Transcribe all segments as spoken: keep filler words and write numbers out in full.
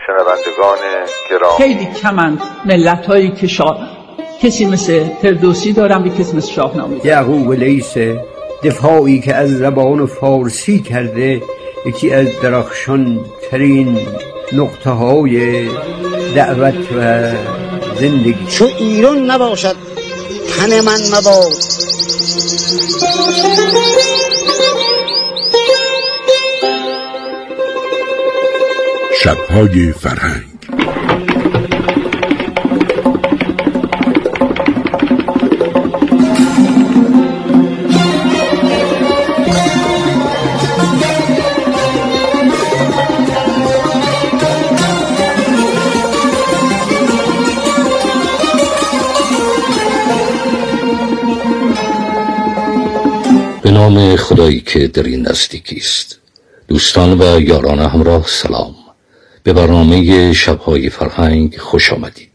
شنوندگان گرامی، خیلی کمند ملت هایی که شاه کسی مثل فردوسی دارم و کسی مثل شاهنامه. یعقوب لیث دفاعی که از زبان فارسی کرده یکی از درخشان ترین نقطه های دعوت و زندگی. چو ایران نباشد تن من مباد. شب‌های فرهنگ. به نام خدایی که در این نزدیکی است. دوستان و یاران همراه سلام. به برنامه شب‌های فرهنگ خوش آمدید.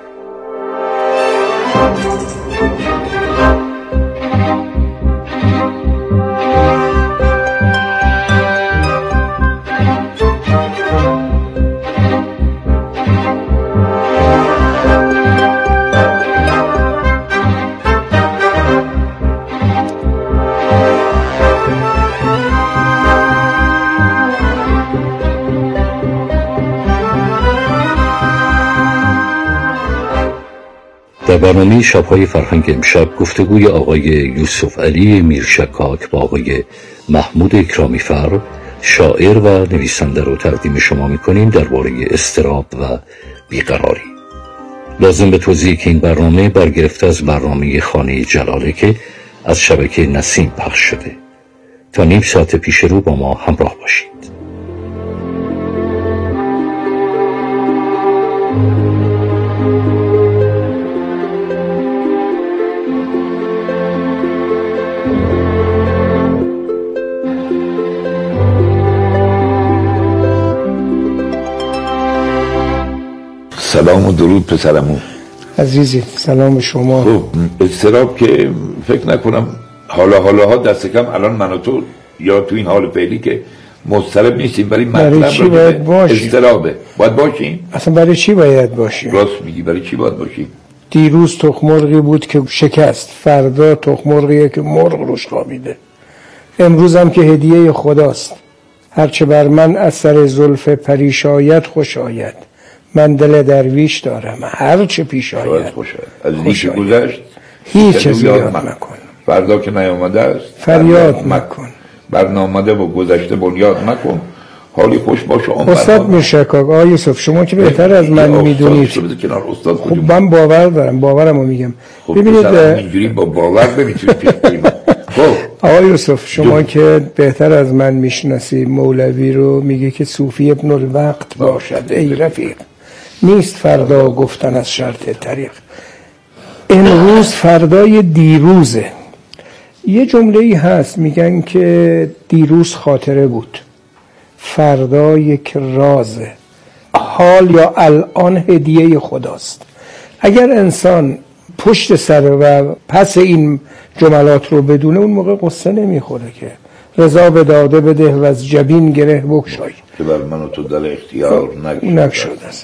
در برنامه شب‌های فرهنگ امشب گفتگوی آقای یوسف علی میرشکاک با آقای محمود اکرامی فر، شاعر و نویسنده رو تقدیم شما می‌کنیم درباره اضطراب و بیقراری. لازم به توضیح که این برنامه برگرفته از برنامه خانه جلاله که از شبکه نسیم پخش شده. تا نیم ساعت پیش رو با ما همراه باشید. سلام و درود پسرمون عزیزی. سلام شما. خب اضطراب که فکر نکنم حالا حالا ها دست کم الان من و تو یا تو این حال فعلی که مضطرب نیستیم، ولی برای چی باید باشیم؟ اضطرابه باید باشیم. اصلا برای چی باید باشیم؟ راست میگی، برای چی باید باشیم؟ دیروز تخمرغی بود که شکست، فردا تخمرغیه که مرغ روش خوابیده، امروز هم که هدیه خداست. هرچه بر من اثر زلف پریش آید خوش آید، من دل درویش دارم هر چه پیش آید خوش آید. از نیک گذشت هیچ چیزی یاد مکن، فردا که نیامده است فریاد مکن، بر نامده و گذشته بنیاد مکن، حالی خوش باش. استاد میرشکاک، آقای یوسف شما که بهتر از من میدونید. خب من باور دارم، باورمو میگم. خب ببینید اینجوری با باور نمیتونید پیش بریم. خب آقای یوسف شما که بهتر از من میشناسی مولوی رو، میگه که صوفی ابن الوقت باشد ای رفیق، نیست فردا گفتن از شرط طریق. امروز فردای دیروزه. یه جمله‌ای هست میگن که دیروز خاطره بود، فردا یک رازه، حال یا الان هدیه خداست. اگر انسان پشت سر و پس این جملات رو بدونه، اون موقع قصه نمیخوره که رضا به داده بده و از جبین گره بکشای که بر من و تو در اختیار نگشود است.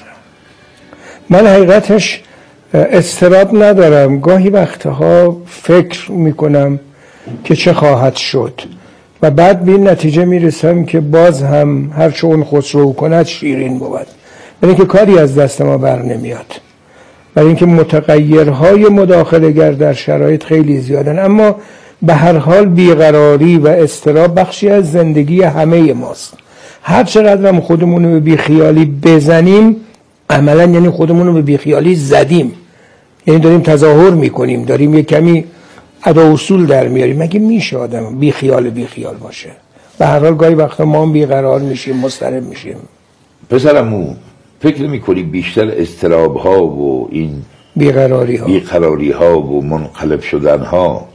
من حقیقتش اضطراب ندارم، گاهی وقتها فکر میکنم که چه خواهد شد و بعد به این نتیجه میرسم که باز هم هر چه اون خسرو کند شیرین بود، برای اینکه کاری از دست ما بر نمیاد، برای اینکه متغیرهای مداخله‌گر در شرایط خیلی زیادن. اما به هر حال بیقراری و اضطراب بخشی از زندگی همه ماست. هر چقدر هم خودمون رو به بیخیالی بزنیم، عملا یعنی خودمون رو به بیخیالی زدیم، یعنی داریم تظاهر میکنیم، داریم یک کمی ادا اصول در میاریم. مگه میشه آدم بیخیال بیخیال باشه؟ به هر حال گاهی وقتا ما هم بیقرار میشیم، مضطرب میشیم. پسرمو فکر نمی‌کنی بیشتر اضطراب ها و این بیقراری ها بیقراری ها و منقلب شدن ها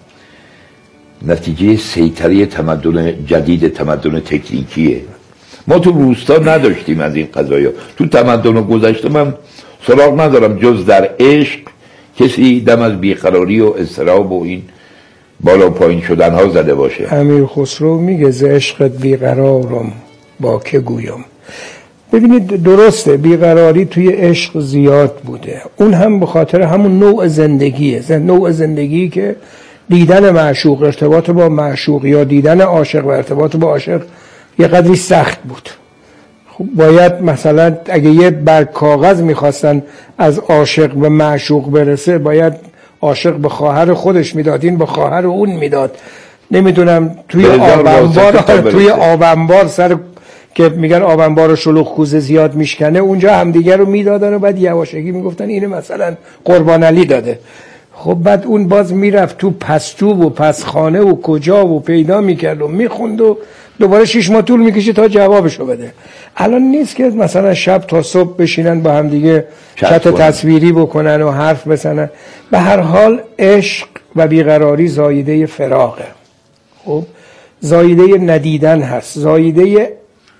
نتیجه سیطره تمدن جدید، تمدن تکنیکیه؟ ما تو روستا نداشتیم از این قضايا. تو تمدن گذشته من سراغ ندارم جز در عشق کسی دم از بیقراری و اضطراب و این بالا پایین شدن ها زده باشه. امیر خسرو میگه ز عشقت بیقرارم با که گویم. ببینید درسته بیقراری توی عشق زیاد بوده، اون هم به خاطر همون نوع زندگیه، نوع زندگی که دیدن معشوق، ارتباط با معشوق یا دیدن عاشق و ارتباط با عاشق یه قدری سخت بود. خب باید مثلا اگه یه برگ کاغذ میخواستن از عاشق به معشوق برسه، باید عاشق به خواهر خودش میداد، این به خواهر اون میداد، نمیدونم توی آبنبار توی آبنبار سر که میگن آبنبار شلوغ کوزه زیاد میشکنه، اونجا همدیگه رو میدادن و بعد یواشکی میگفتن اینه مثلا قربان علی داده. خب بعد اون باز میرفت تو پستو و پسخانه و کجا و پیدا میکرد و میخوند و دوباره شش ماه طول میکشه تا جوابشو بده. الان نیست که مثلا شب تا صبح بشینن با هم دیگه چت تصویری بکنن و حرف بزنن. به هر حال عشق و بیقراری زاییده فراغه، خب زاییده ندیدن هست، زاییده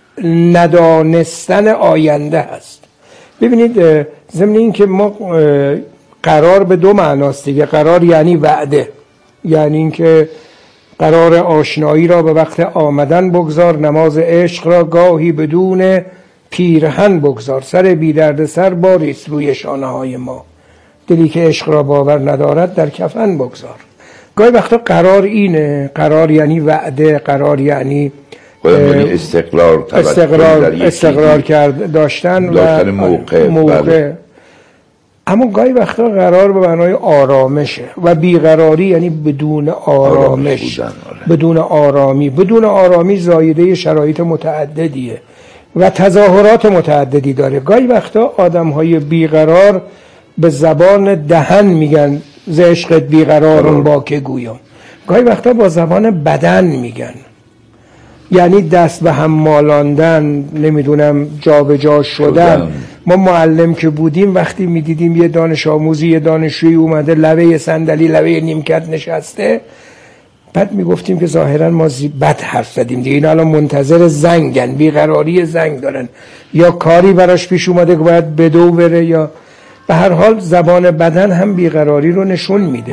ندانستن آینده هست. ببینید ضمن این که ما قرار به دو معناست دیگه. قرار یعنی وعده، یعنی این که قرار آشنایی را به وقت آمدن بگذار، نماز عشق را گاهی بدون پیرهن بگذار، سر بی درد سر باریست روی شانه های ما، دلی که عشق را باور ندارد در کفن بگذار. گاهی وقتا قرار اینه، قرار یعنی وعده، قرار یعنی استقرار استقرار, استقرار کرد داشتن, داشتن و موقع, موقع. بله. اما گاهی وقتا قرار به معنای آرامشه و بیقراری یعنی بدون آرامش، بدون آرامی. بدون آرامی زایده شرایط متعددیه و تظاهرات متعددی داره. گاهی وقتا آدم‌های بیقرار به زبان دهن میگن ز عشقت بیقرارم با که گویم، گاهی وقتا با زبان بدن میگن، یعنی دست به هم مالاندن، نمیدونم جا به جا شدن. ما معلم که بودیم وقتی میدیدیم یه دانش آموزی یه دانشجویی اومده لبه صندلی لبه نیمکت نشسته، بعد میگفتیم که ظاهرا ما بد حرف زدیم دیگه، اینا الان منتظر زنگن، بیقراری زنگ دارن، یا کاری براش پیش اومده که باید بدو بره، یا به هر حال زبان بدن هم بیقراری رو نشون میده.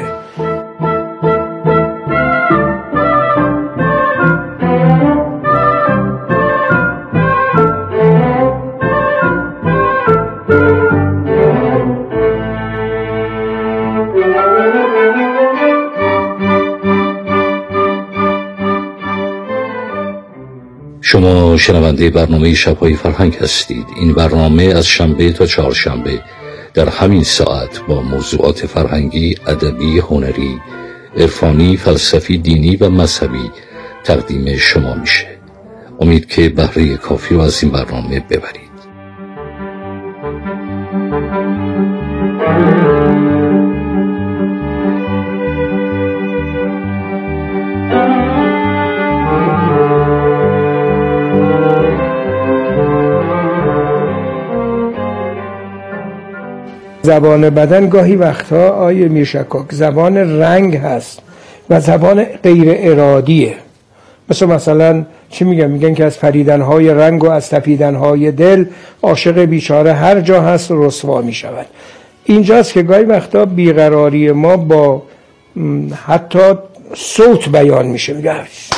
شما شنونده برنامه شب‌های فرهنگ هستید. این برنامه از شنبه تا چهارشنبه در همین ساعت با موضوعات فرهنگی، ادبی، هنری، عرفانی، فلسفی، دینی و مذهبی تقدیم شما میشه. امید که بهره کافی رو از این برنامه ببرید. زبان بدن گاهی وقتها آیه میرشکاک زبان رنگ هست و زبان غیر ارادیه. مثل مثلا چی میگن؟ میگن که از پریدنهای رنگ و از تپیدنهای دل عاشق بیچاره هر جا هست رسوا میشود. اینجاست که گاهی وقتا بیقراری ما با حتی صوت بیان میشه، میگه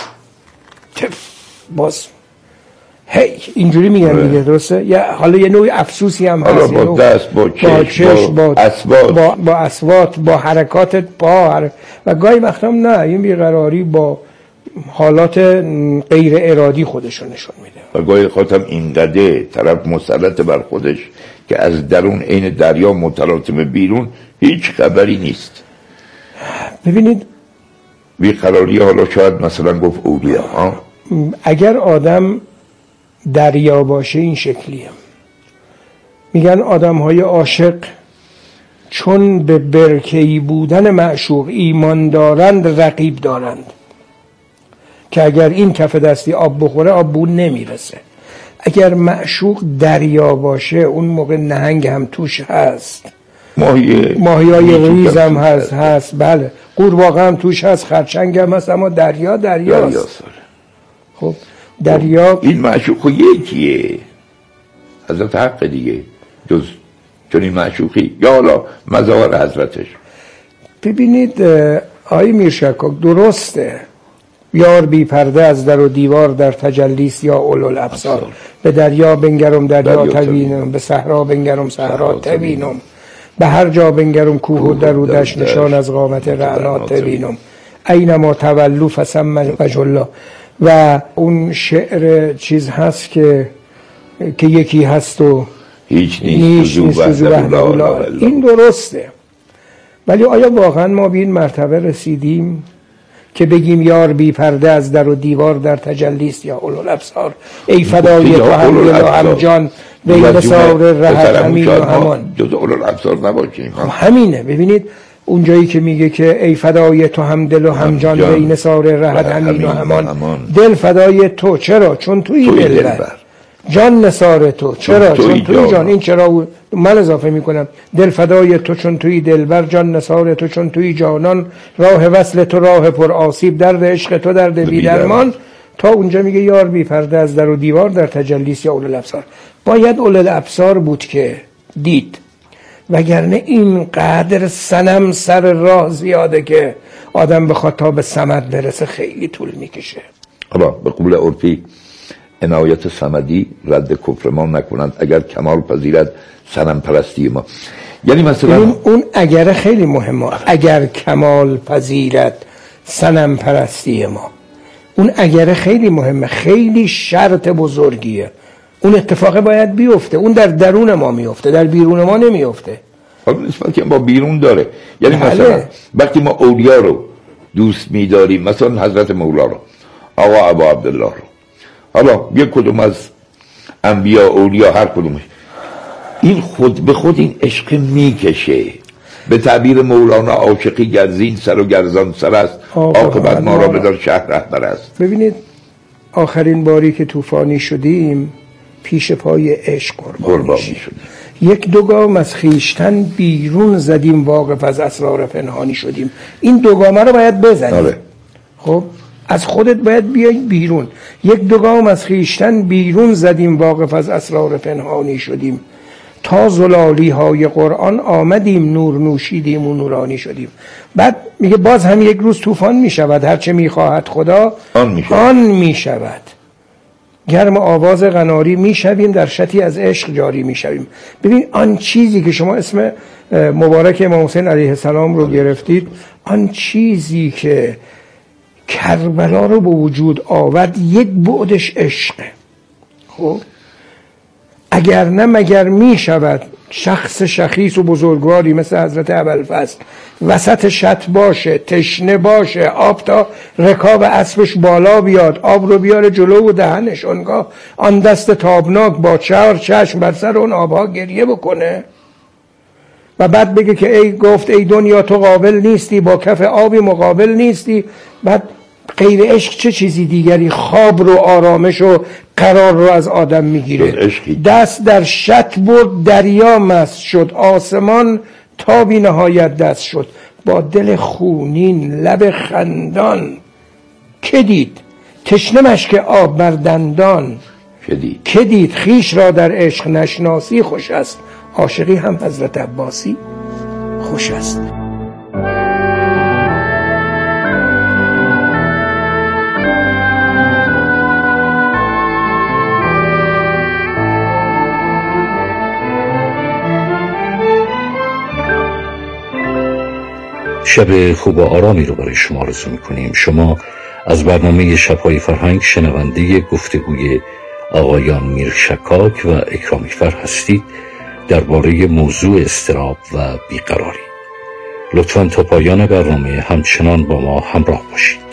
باز هی اینجوری میگن دیگه، درسته؟ یا حالا یه نوع افسوسی هم هست، با دست، با چشم، با, با اصوات، با, با اصوات، با حرکات پا، و گاهی وقتا هم نه، این بیقراری با حالات غیر ارادی خودشون نشون میده. و گاهی خاطر اینقدر طرف مسلط بر خودش که از درون عین دریا متلاطم بیرون هیچ خبری نیست. ببینید بیقراری حالا شاید مثلا گفت اولیا ها؟ اگر آدم دریا باشه این شکلیه. میگن آدم‌های عاشق چون به برکه‌ای بودن معشوق ایمان دارند رقیب دارند که اگر این کف دستی آب بخوره آب بون نمیرسه. اگر معشوق دریا باشه اون موقع نهنگ هم توش هست، ماهی ماهیای ریز هم هست هست بله، قورباغه هم توش هست، خرچنگ هم هست، اما دریا دریاست. دریا خب دریا این معشوق یکیه، حضرت حق دیگه جز چون این معشوقی یا حالا مظاهر حضرتش. ببینید آقای میرشکاک درسته یار بی پرده از در و دیوار در تجلیس یا اولوالابصار. به دریا بنگرم دریا تبینم، به صحرا بنگرم صحرا تبینم، به هر جا بنگرم کوه و در و دشت نشان از قامت رعنا تبینم، اینما تولو فثم وجه الله. و اون شعر چیز هست که که یکی هست و هیچ نیست وحده لا. این درسته، ولی آیا واقعا ما به این مرتبه رسیدیم که بگیم یار بی پرده از در و دیوار در تجلیست یا اولوالابصار، ای فدای تو هم دل و هم جان و این نثار رهت همین و همان. جز اولوالابصار نباشیم. همینه. ببینید اونجایی که میگه که ای فدای تو هم دل و هم جان و این نثار رهت همین و همان. دل فدای تو، چرا؟ چون توی دلبر. جان نثار تو، چرا؟ چون توی جان. این چرا من اضافه میکنم، دل فدای تو چون توی دلبر، جان نثار تو چون توی جانان، راه وصل تو راه پر آسیب، درد عشق تو درد بی درمان. تا اونجا میگه یار بی پرده از در و دیوار در تجلیس یا اولوالابصار. باید اولوالابصار بود که دید، وگرنه اینقدر صنم سر راه زیاده که آدم بخواد تا به صمد برسه خیلی طول میکشه. حالا به قول عرفی عنایت صمدی رد کفر ما نکنند اگر کمال پذیرد صنم پرستی ما. یعنی مثلا اون, اون اگر خیلی مهمه، اگر کمال پذیرد صنم پرستی ما، اون اگر خیلی مهمه، خیلی شرط بزرگیه. اون اتفاق باید بیفته، اون در درون ما میفته، در بیرون ما نمیفته. حالا نسبت که با بیرون داره. یعنی بله. مثلا وقتی ما اولیا رو دوست می‌داریم، مثلا حضرت مولا رو، آقا ابا عبدالله رو، حالا یک کدوم از انبیا اولیا هر کدومش، این خود به خود این عشق میکشه. به تعبیر مولانا عاشقی گرزین سر و گرزان سر است، عاقبت ما را بدار شهر رهبر است. ببینید آخرین باری که طوفانی شدیم پیش پای عشق قربانی شدیم. یک دو گام از خیشتن بیرون زدیم، واقف از اسرار پنهانی شدیم. این دو گامه رو باید بزنیم. آره. خب از خودت باید بیای بیرون. یک دو گام از خیشتن بیرون زدیم، واقف از اسرار پنهانی شدیم. تا زلالی های قرآن آمدیم، نور نوشیدیم و نورانی شدیم. بعد میگه باز هم یک روز طوفان میشود، هرچه میخواهد خدا آن میشود. آن میشود. گرم آواز قناری میشویم، در شطی از عشق جاری میشویم. ببین آن چیزی که شما اسم مبارک امام حسین علیه السلام رو گرفتید، آن چیزی که کربلا رو به وجود آورد یک بعدش عشقه. خب اگر نه مگر می شود شخص شخیص و بزرگواری مثل حضرت ابوالفضل وسط شط باشه، تشنه باشه، آب تا رکاب اسبش بالا بیاد، آب رو بیاره جلو و دهنش، اونگاه آن دست تابناک با چهار چشم بر سر اون آبها گریه بکنه و بعد بگه که ای گفت ای دنیا تو قابل نیستی، با کف آبی مقابل نیستی. بعد غیر عشق چه چیزی دیگری خواب رو، آرامش و قرار رو از آدم میگیره. دست در شط برد دریا مست شد، آسمان تا بی نهایت دست شد. با دل خونین لب خندان که دید تشنه مشک آب بر دندان، که دید خیش را در عشق نشناسی خوش است. عاشقی هم حضرت عباسی خوش است. شب خوب و آرامی رو برای شما آرزو می‌کنیم. شما از برنامه شب‌های فرهنگ شنونده گفتگوی آقایان میرشکاک و اکرامیفر هستید درباره موضوع اضطراب و بیقراری. لطفاً تا پایان برنامه همچنان با ما همراه باشید.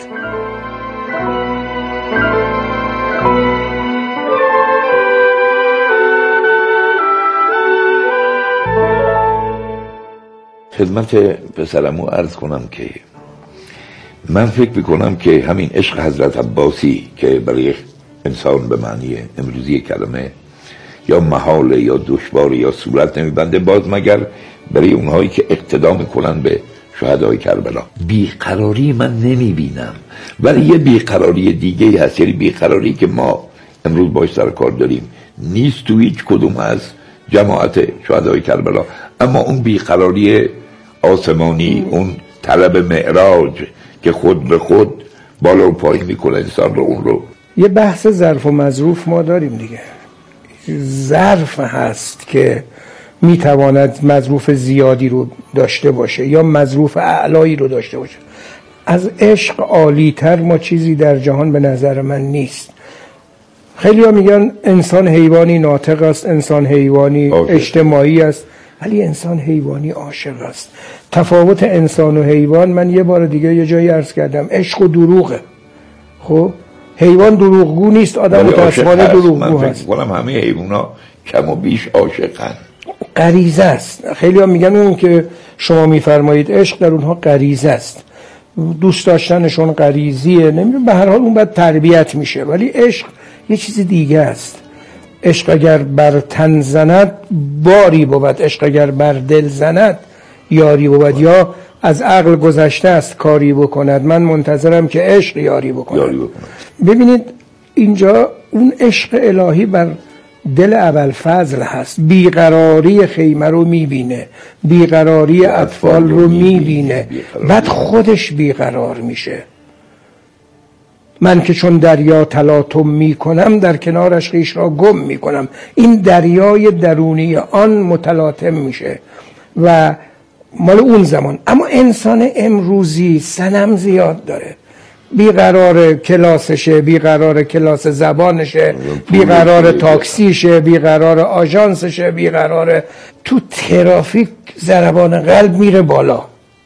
خدمت پسرمو عرض کنم که من فکر میکنم که همین عشق حضرت عباسی که برای انسان به معنی امروزی کلمه یا محال یا دشوار یا صورت نمیبنده، باز مگر برای اونهایی که اقتدا میکنن به شهدای کربلا. بیقراری من نمیبینم، ولی یه بیقراری دیگه هست، یعنی بیقراری که ما امروز باش سر کار داریم نیست تو هیچ کدوم از جماعت شهدای کربلا. اما اون بیقراری آسمانی، اون طلب معراج که خود به خود بالا و پایین میکنه انسان رو اون رو. یه بحث ظرف و مظروف ما داریم دیگه. ظرف هست که میتواند مظروف زیادی رو داشته باشه یا مظروف اعلایی رو داشته باشه. از عشق عالی‌تر ما چیزی در جهان به نظر من نیست. خیلی ها میگن انسان حیوانی ناطق است، انسان حیوانی عاشق. اجتماعی است، ولی انسان حیوانی عاشق است. تفاوت انسان و حیوان من یه بار دیگه یه جایی عرض کردم، عشق و دروغه. خب حیوان دروغگو نیست، آدم متأسفانه دروغگو هست. من همه حیونا کم و بیش عاشقن. غریزه است. خیلی ها میگن اون که شما میفرمایید عشق در اونها غریزه است، دوست داشتنشون غریزیه، نمیدونم، به هر حال اون باید تربیت میشه. ولی عشق یه چیز دیگه است. عشق اگر بر تن زند باری بود، عشق اگر بر دل زند یاری بود. یا از عقل گذشته است کاری بکند، من منتظرم که عشق یاری بکند. یاری بکند. ببینید اینجا اون عشق الهی بر دل ابوالفضل هست، بیقراری خیمه رو میبینه، بیقراری اطفال رو میبینه، بعد خودش بیقرار میشه. من که چون دریا تلاطم میکنم در کنارش خویش را گم میکنم. این دریای درونی آن متلاطم میشه و مال اون زمان. اما انسان امروزی صنم زیاد داره، بیقرار کلاسشه، بیقرار کلاس زبانشه، بیقرار تاکسیشه، بیقرار آژانسشه، بیقرار تو ترافیک ضربان قلب میره بالا.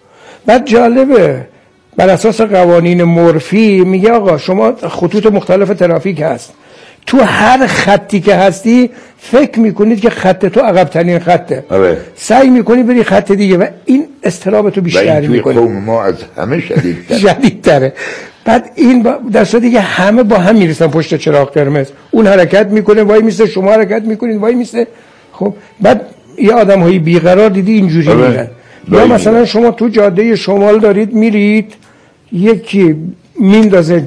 بعد جالبه بر اساس قوانین مورفی میگه آقا شما خطوط مختلف ترافیک هست، تو هر خطی که هستی فکر میکنید که خط تو عقب ترین خطه، آره. سعی میکنی بری خط دیگه و این اضطراب تو بیشتر میکنه. و این توی قوم ما از همه شدیدتره. شدیدتره. بعد این در صورتی که همه با هم میرسن پشت چراغ قرمز، اون حرکت میکنه وای میسته، شما حرکت میکنید وای میسته. خب بعد یه آدم هایی بیقرار دیدی اینجوری آره. میرن. یا مثلا شما تو جاده شمال دارید میرید، یکی میندازه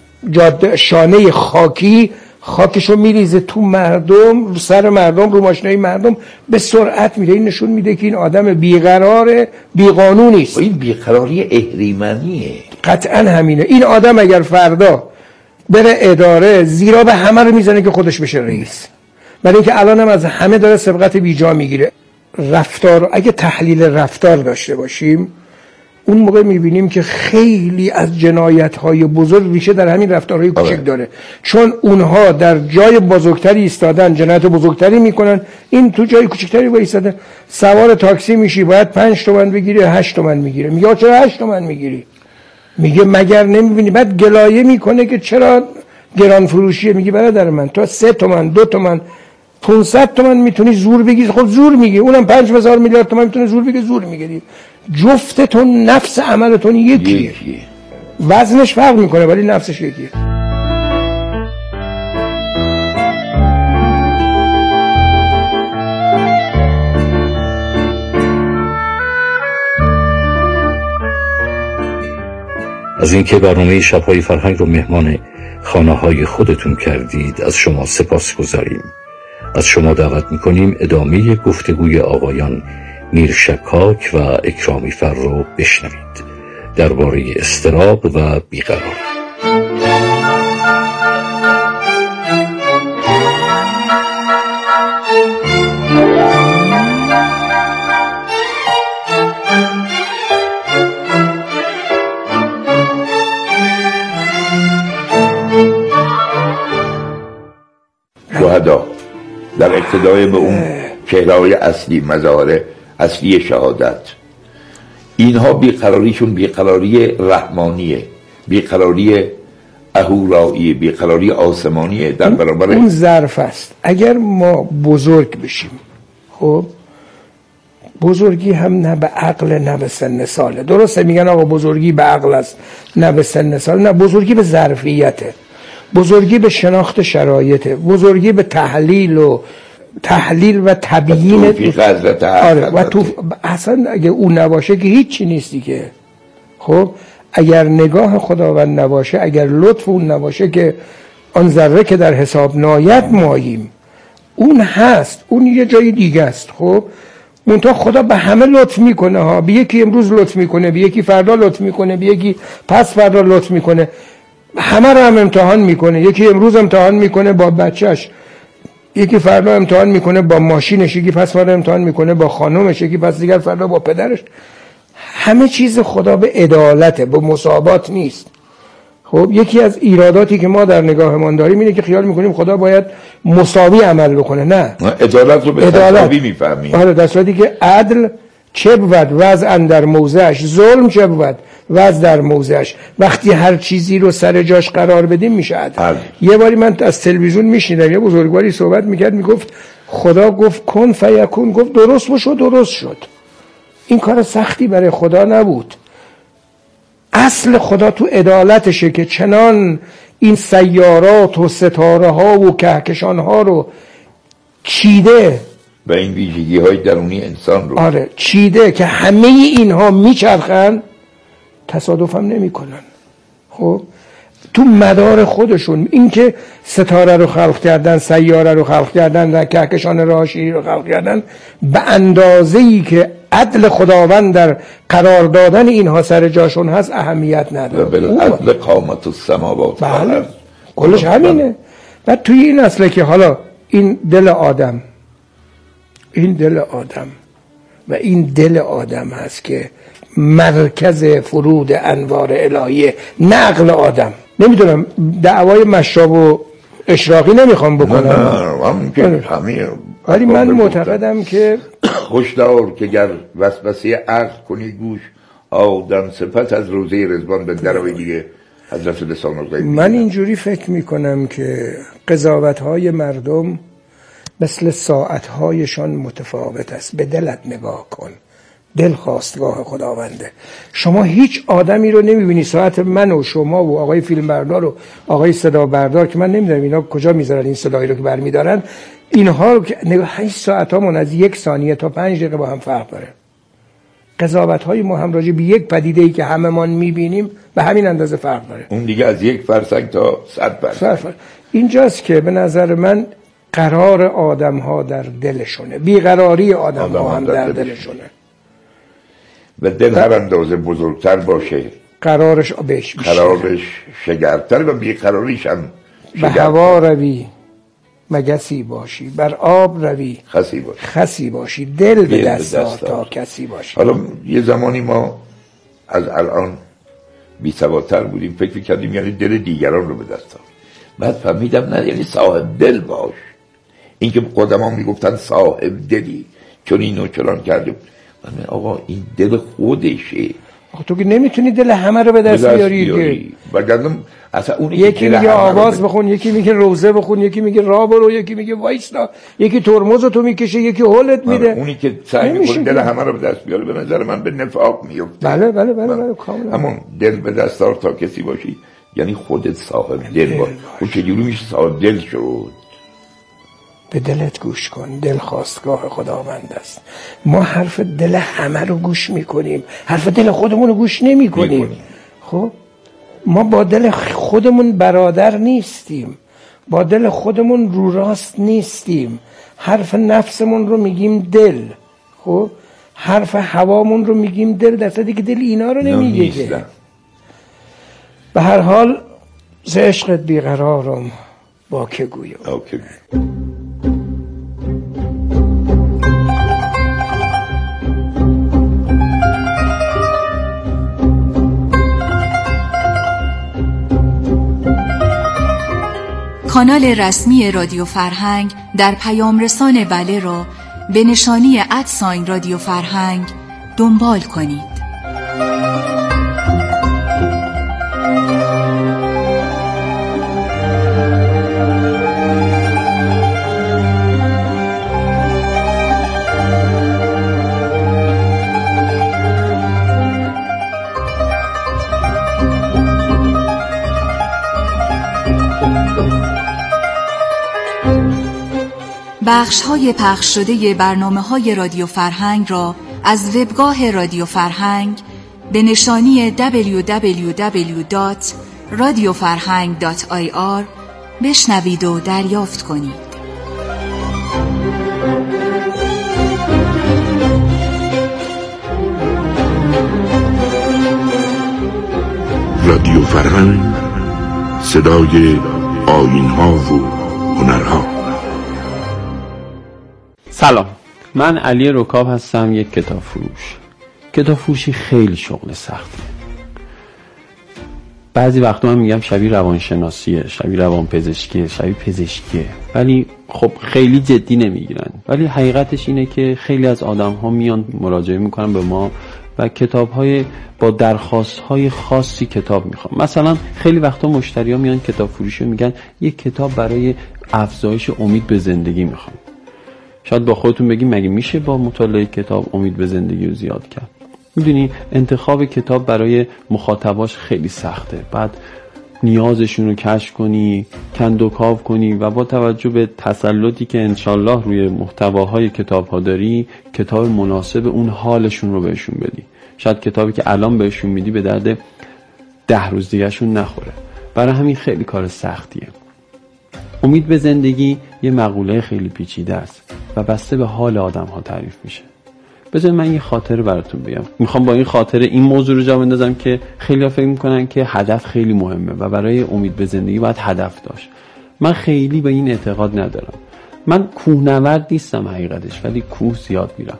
جاده شانه خاکی، خاکشو میریزه تو مردم، رو سر مردم، رو ماشینای مردم، به سرعت میره. این نشون میده که این آدم بیقراره، بیقانونی است. این بیقراری اهریمنیه. قطعا همینه. این آدم اگر فردا بره اداره زیرا به همه رو میزنه که خودش بشه رئیس، برای اینکه الان هم از همه داره سبقت بیجا میگیره. رفتار، اگه تحلیل رفتار داشته باشیم اون موقع میبینیم که خیلی از جنایت‌های بزرگ ریشه در همین رفتارهای کوچک داره، چون اونها در جای بزرگتری ایستادن جنایت بزرگتری میکنن، این تو جای کوچکتری وایساده. سوار تاکسی میشی باید پنج تومن بگیری، هشت تومن میگیره. میگه چرا هشت تومن میگیری؟ میگه مگر نمیبینی؟ بعد گلایه میکنه که چرا گران فروشیه. میگه برادر من تو سه تومن، دو تومن، پانصد تومن میتونی زور بگی. خب زور میگی، اونم پنج هزار میلیارد تومن میتونه زور بگی، زور میگیری. جفتتون نفس عملتون یکیه، یکی. وزنش فرق میکنه ولی نفسش یکیه. از اینکه برنامه شب‌های فرهنگ رو مهمان خانه‌های خودتون کردید از شما سپاس گذاریم. از شما دعوت میکنیم ادامه گفتگوی آقایان میرشکاک و اکرامی فر رو بشنوید درباره اضطراب و بیقراری. شهدا در اقتدای به اون چهره‌های اصلی، مظاهر اصلی شهادت، اینها بیقراریشون بیقراری رحمانیه، بیقراری اهورایی، بیقراری آسمانیه در برابر اون ظرف است. اگر ما بزرگ بشیم، خب بزرگی هم نه به عقل نه به سن ساله. درسته میگن آقا بزرگی به عقل است نه به سن ساله. نه، بزرگی به ظرفیته، بزرگی به شناخت شرایطه، بزرگی به تحلیل و تحلیل و تبیین آره. و تو اصلا اگه اون نباشه که هیچی نیستی که. خب اگر نگاه خداوند نباشه، اگر لطف اون نباشه که آن ذره که در حساب ناید ماییم، اون هست، اون یه جای دیگه است. خب منتها خدا به همه لطف میکنه ها، به یکی امروز لطف میکنه، به یکی فردا لطف میکنه، به یکی پس فردا لطف میکنه. همه رو هم امتحان میکنه. یکی امروز امتحان میکنه با بچهش، یکی فردا امتحان میکنه با ماشینش، یکی پس فردا امتحان میکنه با خانومش، یکی پس دیگر فردا با پدرش. همه چیز خدا به عدالته، به مساوات نیست. خب یکی از ایراداتی که ما در نگاهمان داریم اینه که خیال میکنیم خدا باید مساوی عمل بکنه. نه، عدالت رو به تساوی میفهمیم. آره، در صورتی که عدل چه بود وضع در موضعش، ظلم چه بود وضع در موضعش. وقتی هر چیزی رو سر جاش قرار بدیم میشه عدل. یه باری من از تلویزیون میشنیدم یه بزرگواری صحبت میکرد، میگفت خدا گفت کن فیکون، گفت درست بشو، درست شد. این کار سختی برای خدا نبود. اصل خدا تو عدالتشه که چنان این سیارات و ستاره ها و کهکشان ها رو چیده و این ویژگی های درونی انسان رو آره چیده که همه اینها میچرخن، تصادف هم نمی کنن. خب تو مدار خودشون، این که ستاره رو خلق کردن، سیاره رو خلق کردن، کهکشان راشی رو خلق کردن، به اندازه‌ای که عدل خداوند در قرار دادن اینها سر جاشون هست اهمیت نداره. و بالعدل قامت السماوات. بله، کلش همینه. بعد توی این اصله که حالا این دل آدم، این دل آدم و این دل آدم هست که مرکز فرود انوار الهیه، نقل آدم. نمیدونم دعوای مشراب و اشراقی نمیخوام بکنم، نه نه همین، ولی من معتقدم که هشدار که گر وسوسه عقل کنی گوش، آدم صفت از روزه رضوان به درو دیگه حضرت لسان الغیب. من اینجوری فکر میکنم که قضاوت‌های مردم مثل ساعت‌هایشان متفاوت است. به دلت نگاه کن، دل خواستگاه خداونده. شما هیچ آدمی رو نمیبینی، ساعت من و شما و آقای فیلم بردار و آقای صدا بردار که من نمیدونم اینا کجا میذارن این صدایی رو که برمیدارن، اینها رو که نگاه، هشت ساعت همون از یک ثانیه تا پنج دقیقه با هم فرق داره. قضاوت های ما هم راجع به یک پدیده ای که هممان میبینیم به همین اندازه فرق داره. اون دیگه از یک فرسنگ تا صد فرسنگ. اینجاست که به نظر من قرار آدم ها در دلشونه، بیقراری آدم, آدم ها هم در, در دلشونه. و دل هر اندازه بزرگتر باشه قرارش بیش قرارش شگرفتر و بیقراریش هم به هوا روی مگسی باشی، بر آب روی خسی باشی, خسی باشی. دل به دست آر تا کسی باشی. حالا یه زمانی ما از الان بی سوادتر بودیم، فکر کردیم یعنی دل دیگران رو به دست آر. بعد فهمیدم نه، یعنی صاحب دل باش. این که قدما میگفتن صاحب دلی چون اینو چنان کرده، من آقا این دل خودشه. آقا تو که نمیتونی دل همه رو به دست بیاری. بگردم اصلا اون یکی میگه آواز بخون، یکی میگه روزه بخون، یکی میگه راه برو، یکی میگه وایستا، یکی ترمزو تو میکشه، یکی هولت میده. اونی که سعی میکنه دل همه رو به دست بیاره به نظر من به نفاق میفته. بله بله بله بله کاملا. همون دل به دست دار تا کسی باشی، یعنی خودت صاحب دل باش. اون چجوری میشه صاحب دل شد؟ به دلت گوش کن، دل خواستگاه خداوند است. ما حرف دل همه رو گوش میکنیم، حرف دل خودمون رو گوش نمیکنیم. خب ما با دل خودمون برادر نیستیم، با دل خودمون رو راست نیستیم. حرف نفسمون رو میگیم دل، خب حرف هوامون رو میگیم دل، در صورتی که دل اینا رو نمیگه. به هر حال ز عشقت بیقرارم با که گویم. اوکی. کانال رسمی رادیو فرهنگ در پیام رسان بله را به نشانی ادساین رادیو فرهنگ دنبال کنید. بخش های پخش شده برنامه های رادیو فرهنگ را از وبگاه رادیو فرهنگ به نشانی دبلیو دبلیو دبلیو دات رادیو فرهنگ دات آی آر بشنوید و دریافت کنید. رادیو فرهنگ صدای آیین‌ها و هنرها. سلام، من علی رکاب هستم، یک کتاب فروش. کتاب فروشی خیلی شغل سختیه. بعضی وقتا من میگم شبیه روانشناسیه، شبیه روانپزشکیه، شبیه پزشکیه، ولی خب خیلی جدی نمیگیرن. ولی حقیقتش اینه که خیلی از آدم ها میان مراجعه میکنن به ما و کتاب های با درخواست های خاصی کتاب میخوان. مثلا خیلی وقتا مشتری ها میان کتاب فروشی میگن یک کتاب برای افزایش امید به زندگی میخوام. شاید با خودتون بگیم مگه میشه با مطالعه کتاب امید به زندگی رو زیاد کرد؟ میدونی انتخاب کتاب برای مخاطباش خیلی سخته. بعد نیازشون رو کشف کنی، کندوکاو کنی و با توجه به تسلطی که انشالله روی محتواهای کتاب ها داری، کتاب مناسب اون حالشون رو بهشون بدی. شاید کتابی که الان بهشون میدی به درد ده روز دیگهشون نخوره. برای همین خیلی کار سختیه. امید به زندگی یه مقوله خیلی پیچیده است و بسته به حال آدم ها تعریف میشه. بذارید من یه خاطره براتون بگم. میخوام با این خاطره این موضوع رو جا بندازم که خیلی‌ها فکر میکنن که هدف خیلی مهمه و برای امید به زندگی باید هدف داشت. من خیلی به این اعتقاد ندارم. من کوهنورد نیستم حقیقتش، ولی کوه زیاد میرم.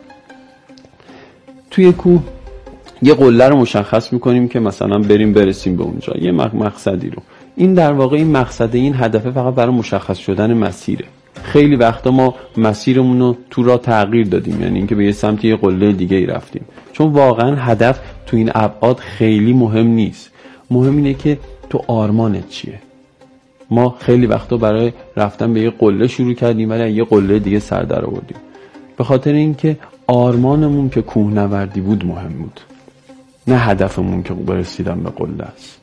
توی کوه یه قله رو مشخص میکنیم که مثلا بریم برسیم به اونجا، یه مقصدی رو. این در واقع این مقصد، این هدف فقط برای مشخص شدن مسیره. خیلی وقتا ما مسیرمون رو تو راه تغییر دادیم، یعنی اینکه به یه سمت یه قله دیگه ای رفتیم، چون واقعا هدف تو این ابعاد خیلی مهم نیست. مهم اینه که تو آرمانت چیه. ما خیلی وقتا برای رفتن به یه قله شروع کردیم ولی یه قله دیگه سر در آوردیم، به خاطر اینکه آرمانمون که کوهنوردی بود مهم بود، نه هدفمون که برسیدن به قله است.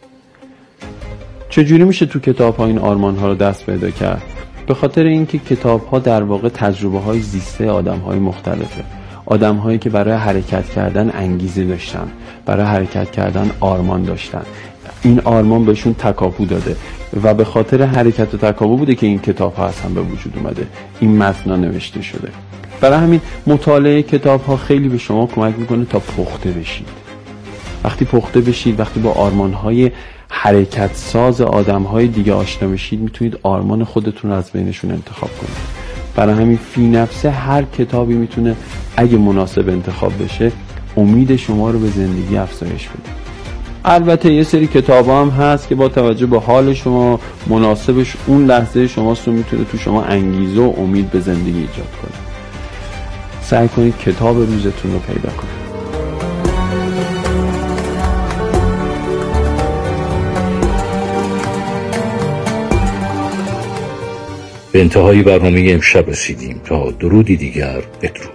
چجوری میشه تو کتاب ها این آرمان ها رو دست پیدا کرد؟ به خاطر اینکه کتاب ها در واقع تجربه های زیسته آدم های مختلفه. آدم هایی که برای حرکت کردن انگیزه داشتن، برای حرکت کردن آرمان داشتن. این آرمان بهشون تکاپو داده و به خاطر حرکت و تکاپو بوده که این کتاب ها اصلا به وجود اومده، این متن نوشته شده. برای همین مطالعه کتاب ها خیلی به شما کمک میکنه تا پخته بشید. وقتی پخته بشید، وقتی با آرمان های حرکت ساز آدم های دیگه آشنا بشید، میتونید آرمان خودتون رو از بینشون انتخاب کنید. برای همین فی نفسه هر کتابی میتونه اگه مناسب انتخاب بشه امید شما رو به زندگی افزایش بده. البته یه سری کتاب هم هست که با توجه به حال شما مناسبش اون لحظه شماست و میتونه تو شما انگیزه و امید به زندگی ایجاد کنه. سعی کنید کتاب روزتون رو پیدا کنید. به انتهای برنامه امشب رسیدیم. تا درودی دیگر، بدرود.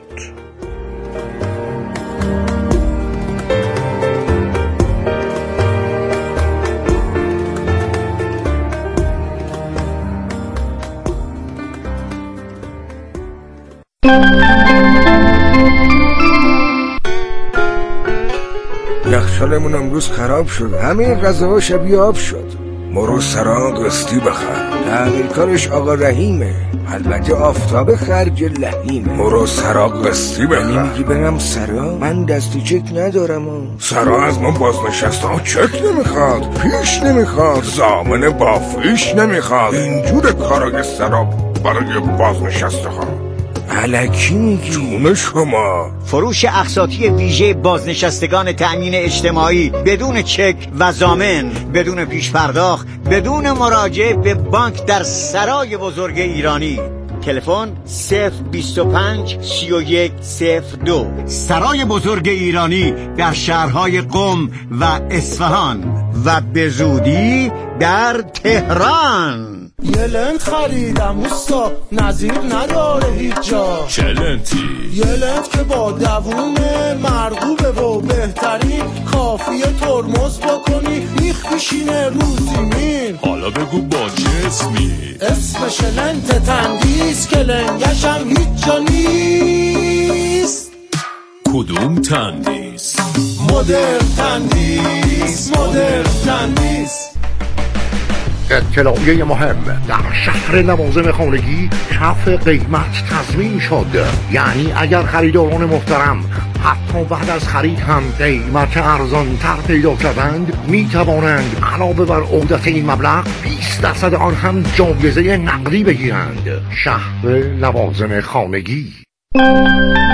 یخچالمون امروز خراب شد، همه غذاها شبیه آب شد. مرو سراغ قسطی بخر، تعمیرکارش آقا رحیمه، البته آفتاب خرج لحیمه. مرو سراغ قسطی بخر. نمیگی برم سرا؟ من دستی چک ندارم. سرا از ما بازنشسته ها چک نمیخواد، پیش نمیخواد، ضامن با فیش نمیخواد. اینجور کارای سرا برای بازنشسته ها. الکی میگی؟ جون شما. فروش اقساطی ویژه بازنشستگان تأمین اجتماعی بدون چک و ضامن، بدون پیش پرداخت، بدون مراجعه به بانک در سرای بزرگ ایرانی. تلفن صفر بیست و پنج سی و یک صفر دو. سرای بزرگ ایرانی در شهرهای قم و اصفهان و به زودی در تهران. یه لنت خریدم اوستا، نظیر نداره هیچ جا. چه لنتی؟ یه لنت که با دوونه مرغوبه و بهترین، کافیه ترمز بکنی میخ میشینه رو زمین. حالا بگو با چه اسمی؟ اسمش لنت تندیس که لنگشم هیچ جا نیست. کدوم تندیس؟ مدرن تندیس، مدرن تندیس. اطلاعیه مهم: در شهر لوازم خانگی کف قیمت تضمین شد. یعنی اگر خریداران محترم حتی بعد از خرید هم قیمت ارزان تر پیدا کردند، می توانند علاوه بر عودت این مبلغ بیست درصد آن هم جایزه نقدی بگیرند. شهر لوازم خانگی.